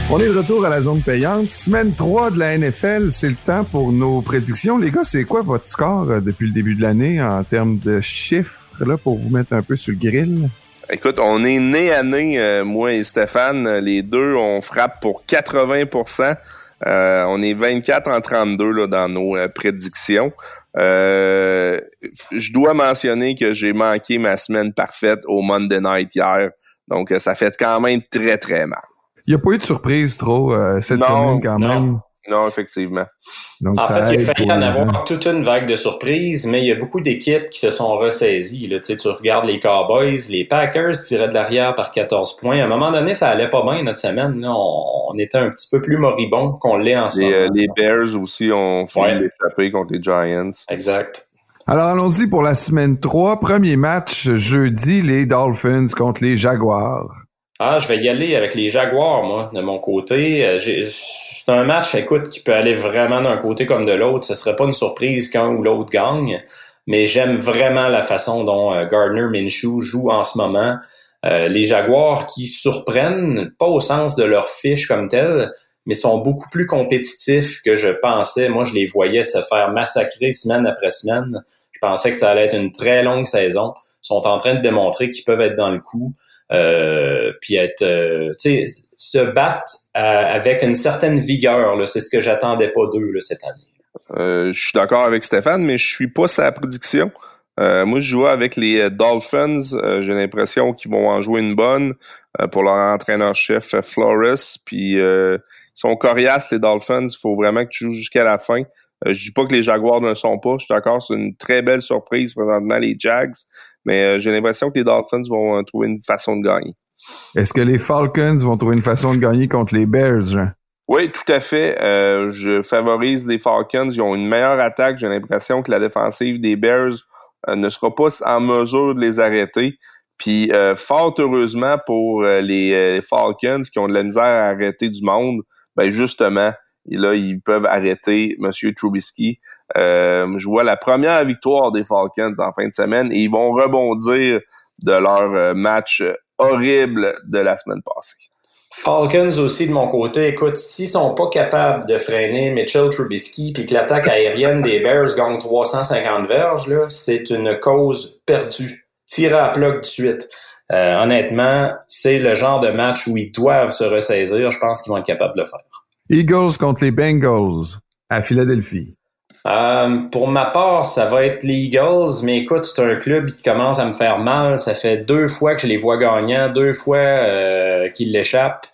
On est de retour à la zone payante. Semaine 3 de la NFL, c'est le temps pour nos prédictions. Les gars, c'est quoi votre score depuis le début de l'année en termes de chiffres, là, pour vous mettre un peu sur le grill? Écoute, on est nez à nez, moi et Stéphane. Les deux, on frappe pour 80%. On est 24-32 là, dans nos prédictions. Je dois mentionner que j'ai manqué ma semaine parfaite au Monday Night hier. Donc, ça fait quand même très, très mal. Il n'y a pas eu de surprise trop cette semaine quand même. Non, effectivement. Donc, en fait, il a failli en avoir toute une vague de surprises, mais il y a beaucoup d'équipes qui se sont ressaisies. Là. Tu regardes les Cowboys, les Packers tiraient de l'arrière par 14 points. À un moment donné, ça allait pas bien notre semaine. Là. On était un petit peu plus moribond qu'on l'est en ce moment. Les Bears aussi ont failli l'échapper contre les Giants. Exact. Alors, allons-y pour la semaine 3. Premier match jeudi, les Dolphins contre les Jaguars. Je vais y aller avec les Jaguars, moi, de mon côté. C'est un match, écoute, qui peut aller vraiment d'un côté comme de l'autre. Ce serait pas une surprise qu'un ou l'autre gagne, mais j'aime vraiment la façon dont Gardner Minshew joue en ce moment. Les Jaguars qui surprennent, pas au sens de leur fiche comme telle, mais sont beaucoup plus compétitifs que je pensais. Moi, je les voyais se faire massacrer semaine après semaine. Je pensais que ça allait être une très longue saison. Ils sont en train de démontrer qu'ils peuvent être dans le coup. Puis être, se battre avec une certaine vigueur, là, c'est ce que j'attendais pas d'eux là, cette année. Je suis d'accord avec Stéphane, mais je suis pas sa prédiction. Moi, je jouais avec les Dolphins. J'ai l'impression qu'ils vont en jouer une bonne pour leur entraîneur-chef Flores. Puis ils sont coriaces, les Dolphins. Il faut vraiment que tu joues jusqu'à la fin. Je dis pas que les Jaguars ne le sont pas. Je suis d'accord, c'est une très belle surprise présentement, les Jags. Mais j'ai l'impression que les Dolphins vont trouver une façon de gagner. Est-ce que les Falcons vont trouver une façon de gagner contre les Bears, Jean? Oui, tout à fait. Je favorise les Falcons. Ils ont une meilleure attaque. J'ai l'impression que la défensive des Bears ne sera pas en mesure de les arrêter. Puis, fort heureusement pour les Falcons qui ont de la misère à arrêter du monde, ben justement, et là, ils peuvent arrêter M. Trubisky. Je vois la première victoire des Falcons en fin de semaine et ils vont rebondir de leur match horrible de la semaine passée. Falcons aussi de mon côté, écoute, s'ils sont pas capables de freiner Mitchell Trubisky puis que l'attaque aérienne des Bears gagne 350 verges, là, c'est une cause perdue. Tirez à plat de suite. Honnêtement, c'est le genre de match où ils doivent se ressaisir. Je pense qu'ils vont être capables de le faire. Eagles contre les Bengals à Philadelphie. Pour ma part, ça va être les Eagles, mais écoute, c'est un club qui commence à me faire mal. Ça fait 2 fois que je les vois gagnants, 2 fois qu'ils l'échappent.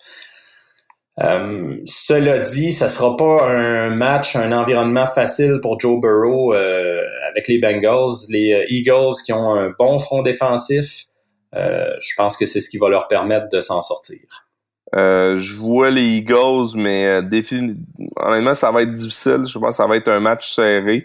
Cela dit, ça sera pas un match, un environnement facile pour Joe Burrow avec les Bengals. Les Eagles qui ont un bon front défensif, je pense que c'est ce qui va leur permettre de s'en sortir. Je vois les Eagles, mais honnêtement, ça va être difficile. Je pense que ça va être un match serré.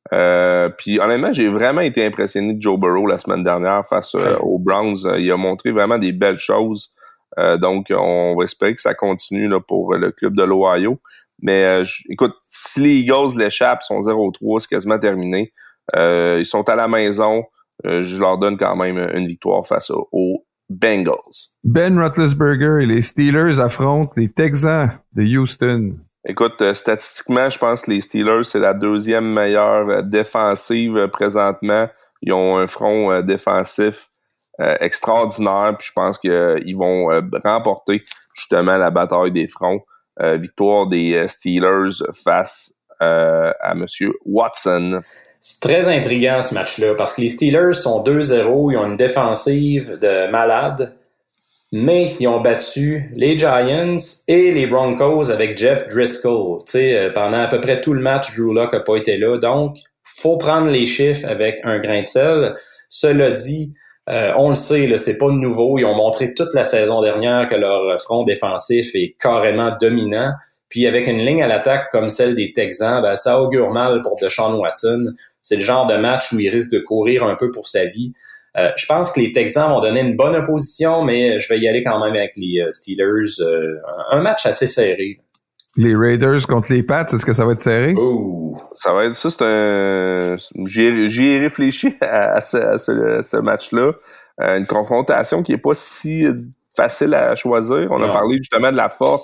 Puis honnêtement, j'ai vraiment été impressionné de Joe Burrow la semaine dernière face aux Browns. Il a montré vraiment des belles choses. Donc, on va espérer que ça continue là, pour le club de l'Ohio. Mais écoute, si les Eagles l'échappent, sont 0-3, c'est quasiment terminé. Ils sont à la maison. Je leur donne quand même une victoire face aux Bengals. Ben Roethlisberger et les Steelers affrontent les Texans de Houston. Écoute, statistiquement, je pense que les Steelers, c'est la 2e meilleure défensive présentement. Ils ont un front défensif extraordinaire, puis je pense qu'ils vont remporter justement la bataille des fronts. Victoire des Steelers face à Monsieur Watson. C'est très intriguant ce match-là, parce que les Steelers sont 2-0, ils ont une défensive de malade, mais ils ont battu les Giants et les Broncos avec Jeff Driscoll. Pendant à peu près tout le match, Drew Lock n'a pas été là, donc faut prendre les chiffres avec un grain de sel. Cela dit, on le sait, là, c'est pas nouveau. Ils ont montré toute la saison dernière que leur front défensif est carrément dominant. Puis avec une ligne à l'attaque comme celle des Texans, ben, ça augure mal pour Deshaun Watson. C'est le genre de match où il risque de courir un peu pour sa vie. Je pense que les Texans vont donner une bonne opposition, mais je vais y aller quand même avec les Steelers. Un match assez serré. Les Raiders contre les Pats, est-ce que ça va être serré? Ouh. Ça va être ça, c'est un... J'y ai réfléchi à ce match-là. Une confrontation qui est pas si facile à choisir. On a parlé justement de la force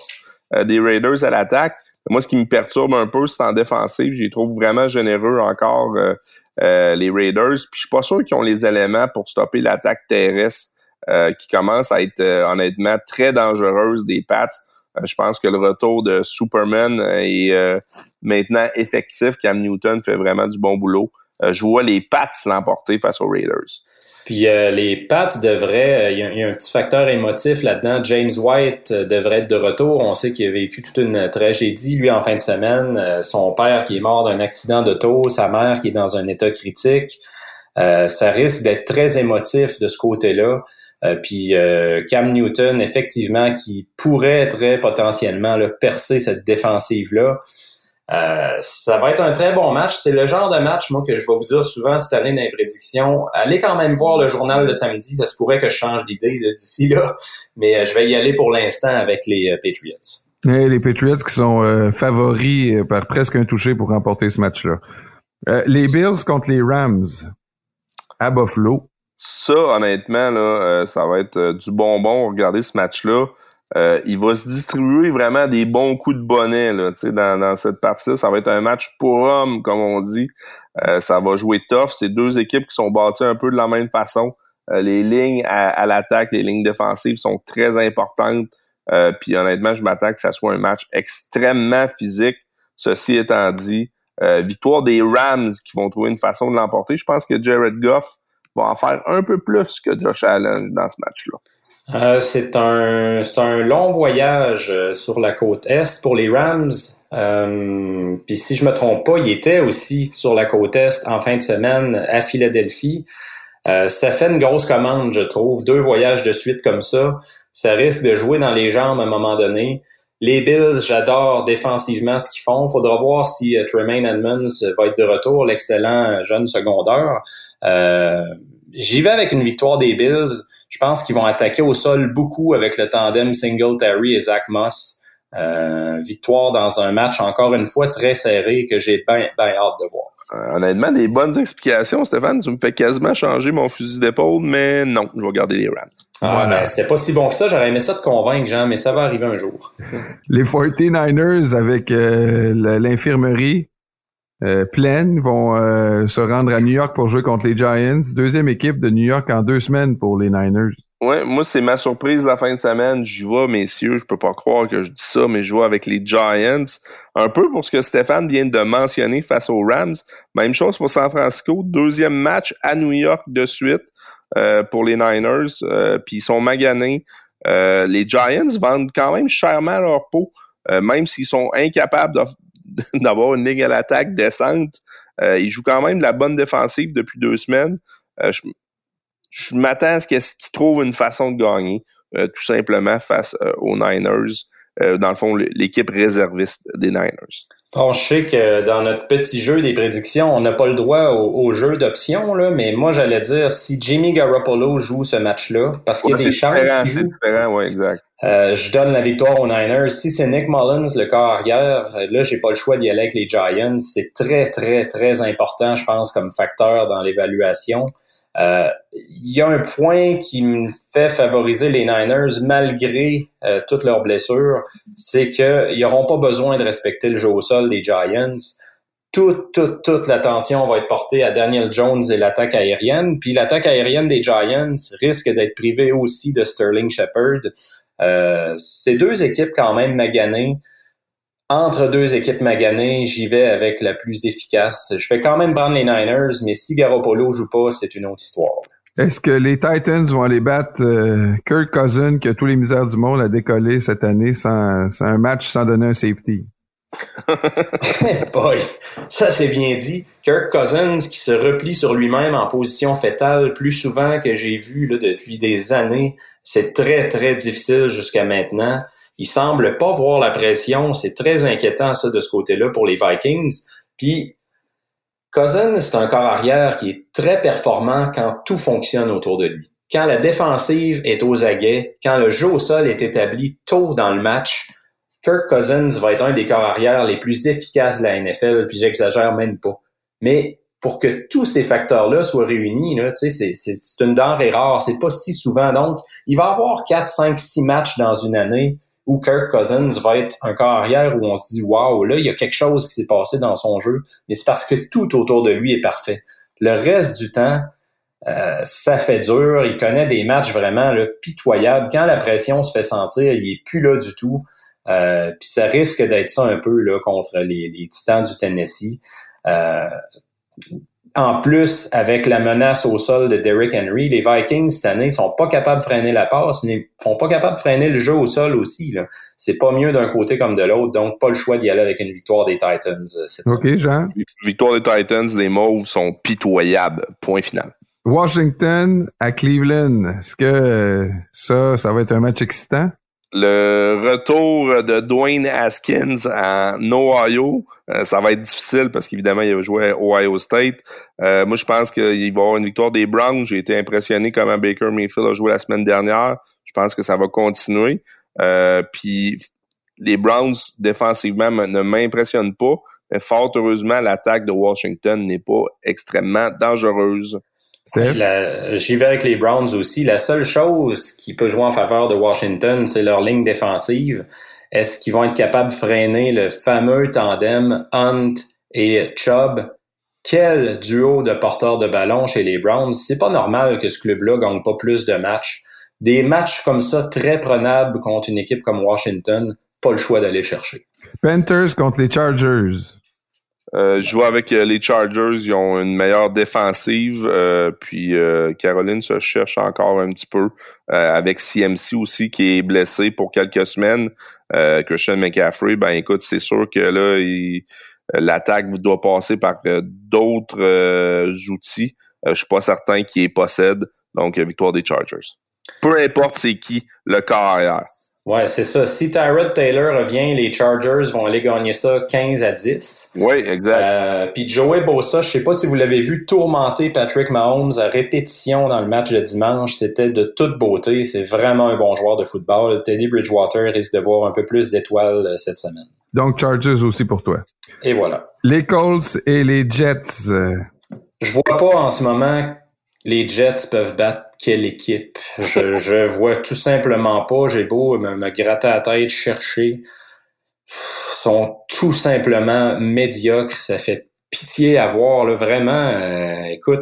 des Raiders à l'attaque. Moi, ce qui me perturbe un peu, c'est en défensive. Je les trouve vraiment généreux encore, les Raiders. Puis je suis pas sûr qu'ils ont les éléments pour stopper l'attaque terrestre qui commence à être honnêtement très dangereuse des Pats. Je pense que le retour de Superman est maintenant effectif. Cam Newton fait vraiment du bon boulot. Je vois les Pats l'emporter face aux Raiders. Puis les Pats devraient, il y a un petit facteur émotif là-dedans. James White devrait être de retour. On sait qu'il a vécu toute une tragédie, lui, en fin de semaine. Son père qui est mort d'un accident d'auto, sa mère qui est dans un état critique. Ça risque d'être très émotif de ce côté-là. Puis Cam Newton, effectivement, qui pourrait très potentiellement là, percer cette défensive-là. Ça va être un très bon match. C'est le genre de match, moi, que je vais vous dire souvent cette année dans les prédictions. Allez quand même voir le journal de samedi. Ça se pourrait que je change d'idée là, d'ici là. Mais je vais y aller pour l'instant avec les Patriots. Et les Patriots qui sont favoris par presque un touché pour remporter ce match-là. Les Bills contre les Rams à Buffalo. Ça, honnêtement, là, ça va être du bonbon. Regardez ce match-là. Il va se distribuer vraiment des bons coups de bonnet là, dans cette partie-là. Ça va être un match pour hommes, comme on dit. Ça va jouer tough. C'est deux équipes qui sont bâties un peu de la même façon. Les lignes à l'attaque, les lignes défensives sont très importantes. Puis honnêtement, je m'attends que ça soit un match extrêmement physique. Ceci étant dit, victoire des Rams qui vont trouver une façon de l'emporter. Je pense que Jared Goff va en faire un peu plus que Josh Allen dans ce match-là. C'est un long voyage sur la côte Est pour les Rams. Puis si je me trompe pas, il était aussi sur la côte Est en fin de semaine à Philadelphie. Ça fait une grosse commande, je trouve. 2 voyages de suite comme ça risque de jouer dans les jambes à un moment donné. Les Bills, j'adore défensivement ce qu'ils font. Faudra voir si Tremaine Edmonds va être de retour, l'excellent jeune secondaire. J'y vais avec une victoire des Bills. Je pense qu'ils vont attaquer au sol beaucoup avec le tandem Singletary et Zach Moss. Victoire dans un match, encore une fois, très serré que j'ai bien hâte de voir. Honnêtement, des bonnes explications, Stéphane. Tu me fais quasiment changer mon fusil d'épaule, mais non, je vais garder les Rams. Ben, c'était pas si bon que ça. J'aurais aimé ça te convaincre, Jean, mais ça va arriver un jour. Les 49ers avec l'infirmerie pleine vont se rendre à New York pour jouer contre les Giants. 2e équipe de New York en 2 semaines pour les Niners. Ouais, moi, c'est ma surprise la fin de semaine. J'y vais, messieurs. Je peux pas croire que je dis ça, mais je vais avec les Giants. Un peu pour ce que Stéphane vient de mentionner face aux Rams. Même chose pour San Francisco. 2e match à New York de suite pour les Niners. Puis ils sont maganés. Les Giants vendent quand même chèrement leur peau. Même s'ils sont incapables d'avoir une ligne à l'attaque décente. Ils jouent quand même de la bonne défensive depuis 2 semaines. Je m'attends à ce qu'ils trouvent une façon de gagner, tout simplement face aux Niners. Dans le fond, l'équipe réserviste des Niners. Bon, je sais que dans notre petit jeu des prédictions, on n'a pas le droit au jeu d'options, là, mais moi, j'allais dire, si Jimmy Garoppolo joue ce match-là, parce qu'il y a des chances qu'il joue, c'est différent, ouais, exact. Je donne la victoire aux Niners. Si c'est Nick Mullins, le corps arrière, là, j'ai pas le choix d'y aller avec les Giants. C'est très, très, très important, je pense, comme facteur dans l'évaluation. Il y a un point qui me fait favoriser les Niners malgré toutes leurs blessures, c'est qu'ils n'auront pas besoin de respecter le jeu au sol des Giants. Toute l'attention va être portée à Daniel Jones et l'attaque aérienne. Puis l'attaque aérienne des Giants risque d'être privée aussi de Sterling Shepard. C'est 2 équipes quand même maganées. Entre 2 équipes maganées, j'y vais avec la plus efficace. Je vais quand même prendre les Niners, mais si Garoppolo joue pas, c'est une autre histoire. Est-ce que les Titans vont aller battre Kirk Cousins, qui a tous les misères du monde à décoller cette année sans un match sans donner un safety? Boy, ça c'est bien dit. Kirk Cousins qui se replie sur lui-même en position fétale plus souvent que j'ai vu là, depuis des années. C'est très, très difficile jusqu'à maintenant. Il semble pas voir la pression. C'est très inquiétant, ça, de ce côté-là pour les Vikings. Puis, Cousins, c'est un corps arrière qui est très performant quand tout fonctionne autour de lui. Quand la défensive est aux aguets, quand le jeu au sol est établi tôt dans le match, Kirk Cousins va être un des corps arrière les plus efficaces de la NFL, puis j'exagère même pas. Mais pour que tous ces facteurs-là soient réunis, là, c'est une denrée rare, c'est pas si souvent. Donc, il va y avoir 4, 5, 6 matchs dans une année où Kirk Cousins va être un carrière où on se dit « Wow, là, il y a quelque chose qui s'est passé dans son jeu. » Mais c'est parce que tout autour de lui est parfait. Le reste du temps, ça fait dur. Il connaît des matchs vraiment là, pitoyables. Quand la pression se fait sentir, il est plus là du tout. Puis ça risque d'être ça un peu là contre les Titans du Tennessee. En plus, avec la menace au sol de Derrick Henry, les Vikings cette année sont pas capables de freiner la passe, mais sont pas capables de freiner le jeu au sol aussi. Là. C'est pas mieux d'un côté comme de l'autre, donc pas le choix d'y aller avec une victoire des Titans cette semaine. OK, Jean. Victoire des Titans, les Mauves sont pitoyables. Point final. Washington à Cleveland. Est-ce que ça va être un match excitant? Le retour de Dwayne Haskins en Ohio, ça va être difficile parce qu'évidemment, il a joué à Ohio State. Moi, je pense qu'il va y avoir une victoire des Browns. J'ai été impressionné comment Baker Mayfield a joué la semaine dernière. Je pense que ça va continuer. Puis les Browns, défensivement, ne m'impressionnent pas. Mais fort heureusement, l'attaque de Washington n'est pas extrêmement dangereuse. J'y vais avec les Browns aussi. La seule chose qui peut jouer en faveur de Washington, c'est leur ligne défensive. Est-ce qu'ils vont être capables de freiner le fameux tandem Hunt et Chubb? Quel duo de porteurs de ballon chez les Browns. C'est pas normal que ce club-là gagne pas plus de matchs. Des matchs comme ça, très prenables contre une équipe comme Washington, pas le choix d'aller chercher. Panthers contre les Chargers. Je joue avec les Chargers, ils ont une meilleure défensive, puis Caroline se cherche encore un petit peu, avec CMC aussi qui est blessé pour quelques semaines, Christian McCaffrey, ben écoute, c'est sûr que là, l'attaque doit passer par d'autres outils, je suis pas certain qu'il les possède, donc victoire des Chargers. Peu importe c'est qui, le carrière. Ouais, c'est ça. Si Tyrod Taylor revient, les Chargers vont aller gagner ça 15-10. Oui, exact. Puis Joey Bosa, je sais pas si vous l'avez vu tourmenter Patrick Mahomes à répétition dans le match de dimanche. C'était de toute beauté. C'est vraiment un bon joueur de football. Teddy Bridgewater risque de voir un peu plus d'étoiles cette semaine. Donc Chargers aussi pour toi. Et voilà. Les Colts et les Jets. Je vois pas en ce moment les Jets peuvent battre quelle équipe. Je vois tout simplement pas. J'ai beau me gratter la tête, chercher. Ils sont tout simplement médiocres. Ça fait pitié à voir. Là. Vraiment, écoute,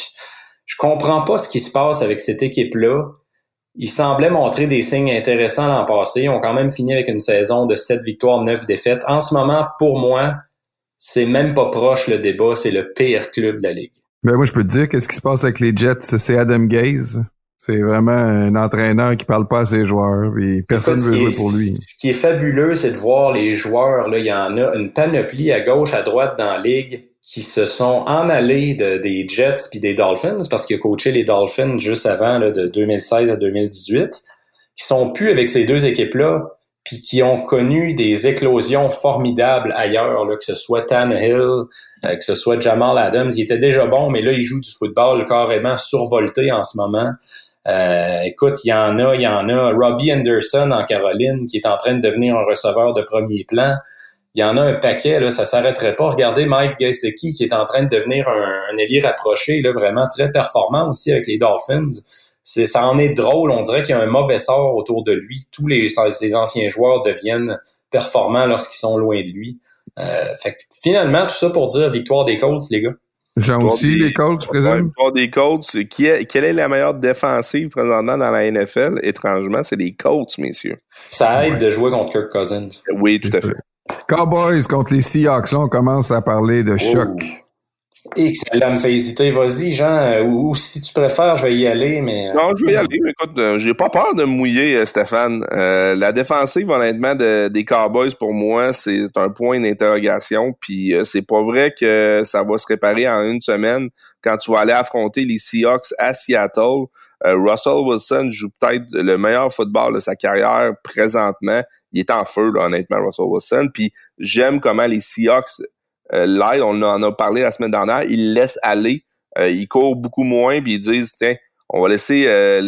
je comprends pas ce qui se passe avec cette équipe-là. Ils semblaient montrer des signes intéressants l'an passé. Ils ont quand même fini avec une saison de 7 victoires, 9 défaites. En ce moment, pour moi, c'est même pas proche le débat. C'est le pire club de la Ligue. Ben moi, je peux te dire, qu'est-ce qui se passe avec les Jets? C'est Adam Gase. C'est vraiment un entraîneur qui parle pas à ses joueurs. Et personne ne veut jouer pour lui. Ce qui est fabuleux, c'est de voir les joueurs. Là, il y en a une panoplie à gauche, à droite dans la ligue qui se sont en allés des Jets puis des Dolphins parce qu'il a coaché les Dolphins juste avant là, de 2016 à 2018. Qui sont plus avec ces deux équipes-là puis qui ont connu des éclosions formidables ailleurs, là, que ce soit Tannehill, que ce soit Jamal Adams. Il était déjà bon, mais là, il joue du football carrément survolté en ce moment. Écoute, il y en a. Robbie Anderson en Caroline qui est en train de devenir un receveur de premier plan. Il y en a un paquet, là, ça s'arrêterait pas. Regardez Mike Gesicki qui est en train de devenir un ailier rapproché, là, vraiment très performant aussi avec les Dolphins. Ça en est drôle, on dirait qu'il y a un mauvais sort autour de lui. Tous ses anciens joueurs deviennent performants lorsqu'ils sont loin de lui. Fait que finalement, tout ça pour dire victoire des Colts, les gars. J'ai aussi les Colts, je présume. Victoire des Colts. Quelle est la meilleure défensive présentement dans la NFL? Étrangement, c'est les Colts, messieurs. Ça aide de jouer contre Kirk Cousins. Oui, tout à fait. Cowboys contre les Seahawks. Là, on commence à parler de choc. Et que ça me fait hésiter. Vas-y, Jean, ou si tu préfères, je vais y aller, mais... Non, je vais y aller. Écoute, j'ai pas peur de me mouiller, Stéphane. La défensive, honnêtement, des Cowboys, pour moi, c'est un point d'interrogation. Puis c'est pas vrai que ça va se réparer en une semaine quand tu vas aller affronter les Seahawks à Seattle. Russell Wilson joue peut-être le meilleur football de sa carrière présentement. Il est en feu, là, honnêtement, Russell Wilson. Puis j'aime comment les Seahawks... là, on en a parlé la semaine dernière, ils laissent aller, ils courent beaucoup moins, puis ils disent, tiens, on va laisser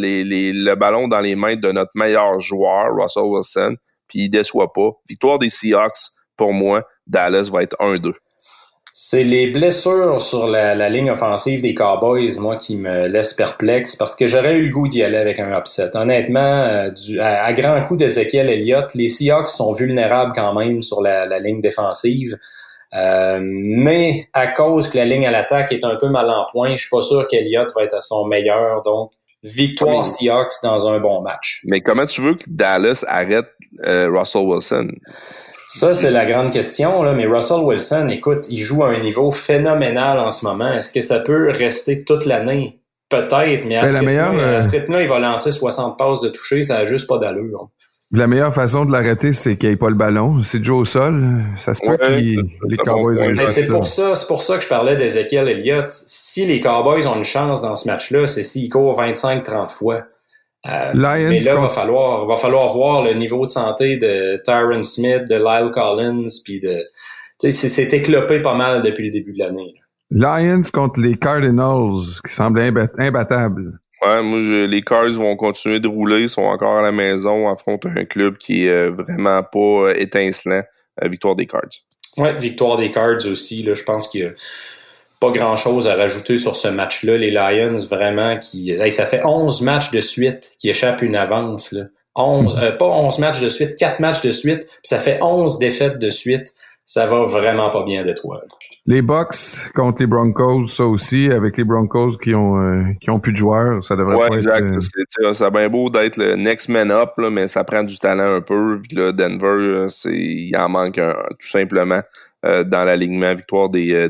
le ballon dans les mains de notre meilleur joueur, Russell Wilson, puis il déçoit pas. Victoire des Seahawks, pour moi, Dallas va être 1-2. C'est les blessures sur la ligne offensive des Cowboys, moi, qui me laissent perplexe parce que j'aurais eu le goût d'y aller avec un upset. Honnêtement, à grand coup d'Ezekiel Elliott, les Seahawks sont vulnérables quand même sur la ligne défensive. Mais à cause que la ligne à l'attaque est un peu mal en point, je suis pas sûr qu'Elliott va être à son meilleur. Donc, victoire Seahawks dans un bon match. Mais comment tu veux que Dallas arrête Russell Wilson? Ça, c'est la grande question, là. Mais Russell Wilson, écoute, il joue à un niveau phénoménal en ce moment. Est-ce que ça peut rester toute l'année? Peut-être, mais à ce rythme-là, il va lancer 60 passes de toucher, ça n'a juste pas d'allure. La meilleure façon de l'arrêter, c'est qu'il n'y ait pas le ballon. C'est Joe au sol. Ça se peut que les Cowboys aient c'est pour ça que je parlais d'Ezekiel Elliott. Si les Cowboys ont une chance dans ce match-là, c'est s'ils courent 25-30 fois. Mais là, il va falloir voir le niveau de santé de Tyron Smith, de Lyle Collins, puis c'est éclopé pas mal depuis le début de l'année. Lions contre les Cardinals, qui semblent imbattables. Ouais, moi, les Cards vont continuer de rouler, ils sont encore à la maison, affrontent un club qui est vraiment pas étincelant. Victoire des Cards. Ouais, victoire des Cards aussi. Là, je pense qu'il y a pas grand-chose à rajouter sur ce match-là. Les Lions, vraiment, ça fait 11 matchs de suite qui échappent une avance. Là. 11 matchs de suite, 4 matchs de suite, puis ça fait 11 défaites de suite. Ça va vraiment pas bien Détroit. Les Bucks contre les Broncos, ça aussi, avec les Broncos qui ont plus de joueurs, ça devrait pas exact. être... C'est bien beau d'être le next man up, là, mais ça prend du talent un peu. Puis là, Denver, il en manque tout simplement dans l'alignement. Victoire des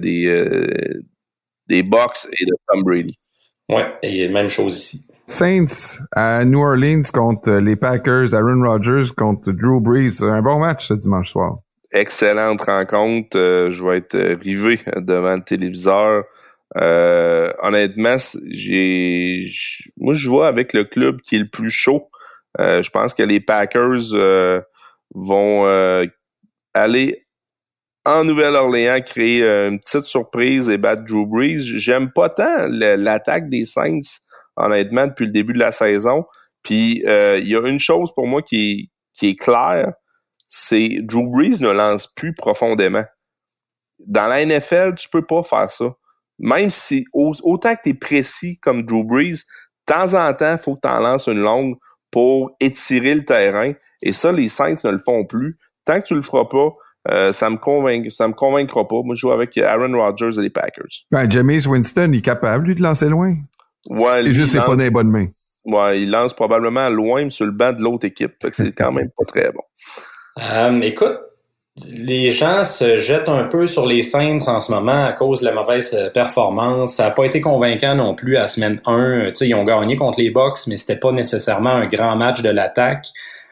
Bucks et de Tom Brady. Ouais, et même chose ici. Saints à New Orleans contre les Packers, Aaron Rodgers contre Drew Brees. C'est un bon match ce dimanche soir. Excellente rencontre. Je vais être rivé devant le téléviseur. Honnêtement, moi je vois avec le club qui est le plus chaud. Je pense que les Packers vont aller en Nouvelle-Orléans créer une petite surprise et battre Drew Brees. J'aime pas tant l'attaque des Saints, honnêtement, depuis le début de la saison. Puis il y a une chose pour moi qui est claire. C'est Drew Brees ne lance plus profondément. Dans la NFL, tu peux pas faire ça. Même si, autant que tu es précis comme Drew Brees, de temps en temps, il faut que tu en lances une longue pour étirer le terrain. Et ça, les Saints ne le font plus. Tant que tu le feras pas, ça me convaincra pas. Moi, je joue avec Aaron Rodgers et les Packers. Ben, Jameis Winston, il est capable, lui, de lancer loin. Ouais, c'est juste, c'est pas dans les bonnes mains. Ouais, il lance probablement loin sur le banc de l'autre équipe. Fait que c'est quand même pas très bon. Écoute, les gens se jettent un peu sur les Saints en ce moment à cause de la mauvaise performance. Ça n'a pas été convaincant non plus à semaine 1. T'sais, ils ont gagné contre les Bucks, mais c'était pas nécessairement un grand match de l'attaque.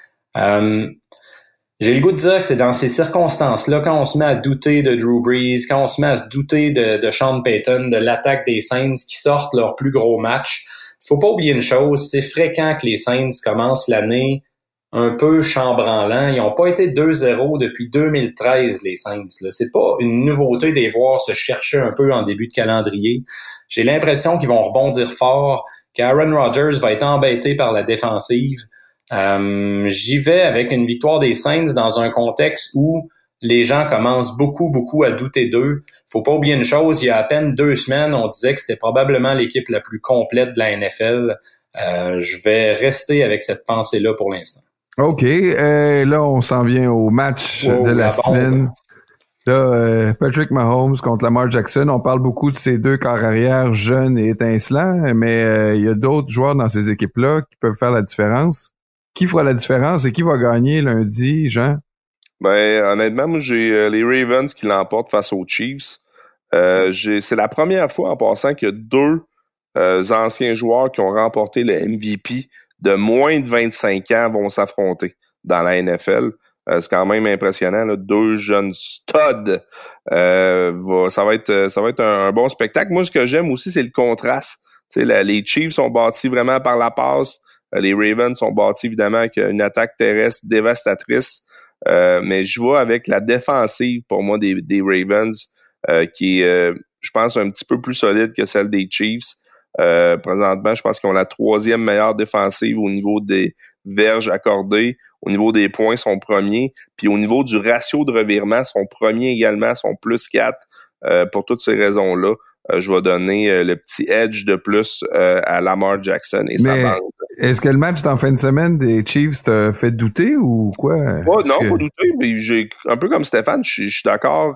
J'ai le goût de dire que c'est dans ces circonstances-là, quand on se met à douter de Drew Brees, quand on se met à se douter de Sean Payton, de l'attaque des Saints qui sortent leur plus gros match. Faut pas oublier une chose, c'est fréquent que les Saints commencent l'année un peu chambranlant. Ils n'ont pas été 2-0 depuis 2013, les Saints. Là. C'est pas une nouveauté de les voir se chercher un peu en début de calendrier. J'ai l'impression qu'ils vont rebondir fort, qu'Aaron Rodgers va être embêté par la défensive. J'y vais avec une victoire des Saints dans un contexte où les gens commencent beaucoup à douter d'eux. Faut pas oublier une chose, il y a à peine 2 semaines, on disait que c'était probablement l'équipe la plus complète de la NFL. Je vais rester avec cette pensée-là pour l'instant. OK. Là, on s'en vient au match de la semaine. Là, Patrick Mahomes contre Lamar Jackson. On parle beaucoup de ces deux corps arrière jeunes et étincelants, mais il y a d'autres joueurs dans ces équipes-là qui peuvent faire la différence. Qui fera la différence et qui va gagner lundi, Jean? Ben, honnêtement, moi, j'ai les Ravens qui l'emportent face aux Chiefs. C'est la première fois en passant qu'il y a 2 anciens joueurs qui ont remporté le MVP de moins de 25 ans vont s'affronter dans la NFL. C'est quand même impressionnant, là. 2 jeunes studs. Ça va être un bon spectacle. Moi, ce que j'aime aussi, c'est le contraste. Les Chiefs sont bâtis vraiment par la passe. Les Ravens sont bâtis évidemment avec une attaque terrestre dévastatrice. Mais je vois avec la défensive, pour moi, des Ravens, qui est, je pense, un petit peu plus solide que celle des Chiefs. Présentement, je pense qu'ils ont la 3e meilleure défensive au niveau des verges accordées. Au niveau des points, sont premiers. Puis au niveau du ratio de revirement, sont premiers également, sont +4. pour toutes ces raisons-là, je vais donner le petit edge de plus à Lamar Jackson et sa bande. Est-ce que le match d'en fin de semaine des Chiefs t'a fait douter ou quoi? Non, pas douter, mais j'ai un peu comme Stéphane, je suis d'accord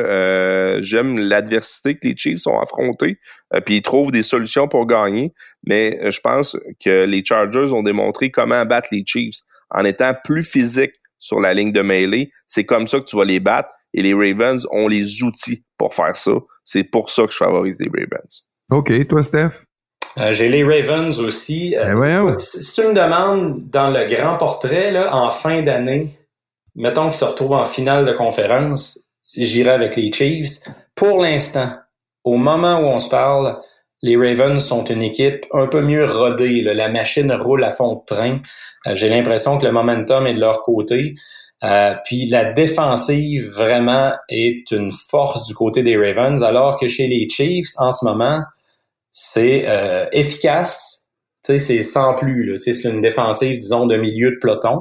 que j'aime l'adversité que les Chiefs ont affrontée, puis ils trouvent des solutions pour gagner, mais je pense que les Chargers ont démontré comment battre les Chiefs en étant plus physiques sur la ligne de mêlée. C'est comme ça que tu vas les battre, et les Ravens ont les outils pour faire ça. C'est pour ça que je favorise les Ravens. OK, toi, Steph? J'ai les Ravens aussi. Écoute, si tu me demandes dans le grand portrait, là, en fin d'année, mettons qu'ils se retrouvent en finale de conférence, j'irai avec les Chiefs. Pour l'instant, au moment où on se parle, les Ravens sont une équipe un peu mieux rodée. Là. La machine roule à fond de train. J'ai l'impression que le momentum est de leur côté. Puis la défensive, vraiment, est une force du côté des Ravens, alors que chez les Chiefs, en ce moment, c'est efficace, tu sais, c'est sans plus, là, tu sais, c'est une défensive, disons, de milieu de peloton.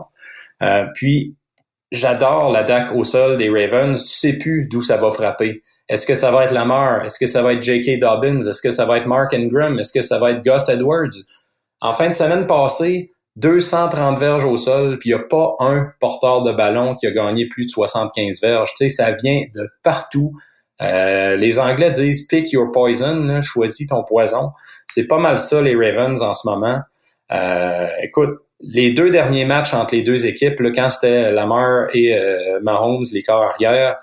Puis, j'adore l'attaque au sol des Ravens, tu sais plus d'où ça va frapper. Est-ce que ça va être Lamar? Est-ce que ça va être J.K. Dobbins? Est-ce que ça va être Mark Ingram? Est-ce que ça va être Gus Edwards? En fin de semaine passée, 230 verges au sol, puis il n'y a pas un porteur de ballon qui a gagné plus de 75 verges. Tu sais, ça vient de partout. Les Anglais disent « pick your poison », là, choisis ton poison. C'est pas mal ça, les Ravens, en ce moment. Écoute, les 2 derniers matchs entre les 2 équipes, là, quand c'était Lamar et Mahomes, les corps arrière,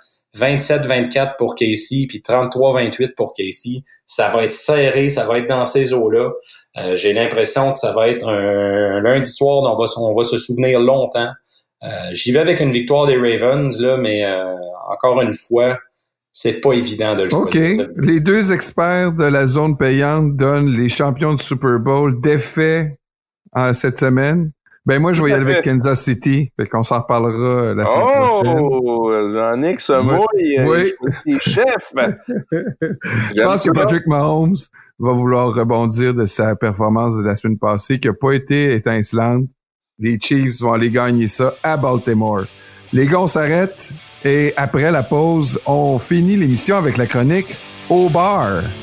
27-24 pour Casey, puis 33-28 pour Casey. Ça va être serré, ça va être dans ces eaux-là. J'ai l'impression que ça va être un lundi soir dont on va se souvenir longtemps. J'y vais avec une victoire des Ravens, là, mais encore une fois, c'est pas évident de le choisir. OK. Les 2 experts de la zone payante donnent les champions du Super Bowl défaits cette semaine. Ben moi, je vais y aller avec Kansas City. Fait qu'on s'en reparlera la semaine prochaine. Oh! Jean-Nic se mouille. Oui. Il est chef. Je pense que Patrick Mahomes va vouloir rebondir de sa performance de la semaine passée, qui n'a pas été étincelante. Les Chiefs vont aller gagner ça à Baltimore. Les gars, on s'arrête. Et après la pause, on finit l'émission avec la chronique Au bar.